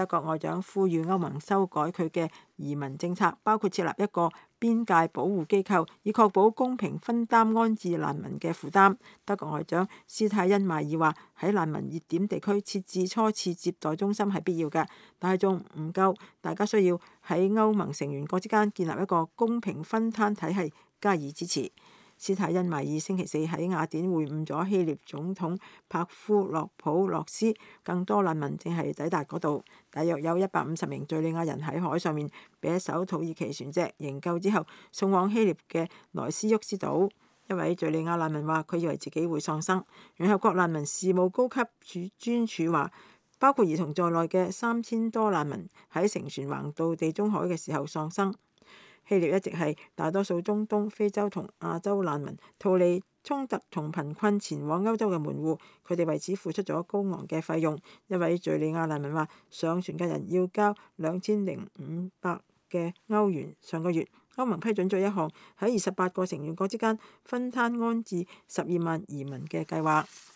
德國外長呼籲歐盟修改佢嘅移民政策，包括設立一個邊界保護機構，以確保公平分擔安置難民嘅負擔。德國外長施泰因邁爾話：喺難民熱點地區設置初次接待中心係必要嘅，但係仲唔夠，大家需要喺歐盟成員國之間建立一個公平分攤體系，加以支持。施泰因邁爾星期四喺雅典會晤咗希臘總統帕夫洛普洛斯，更多難民正係抵達嗰度。大約有150名敘利亞人喺海上面被一艘土耳其船隻營救之後送往希臘嘅萊斯沃斯島。一位敘利亞難民話：佢以為自己會喪生。聯合國難民事務高級專署話，包括兒童在內嘅3000多難民喺乘船橫渡地中海嘅時候喪生。希臘一直係大多數中東、非洲同亞洲難民逃離衝突同貧困前往歐洲嘅門戶，佢哋為此付出咗高昂嘅費用。一位敘利亞難民話：上船嘅人要交2500嘅歐元。上個月，歐盟批准咗一項喺28個成員國之間分攤安置12萬移民嘅計劃。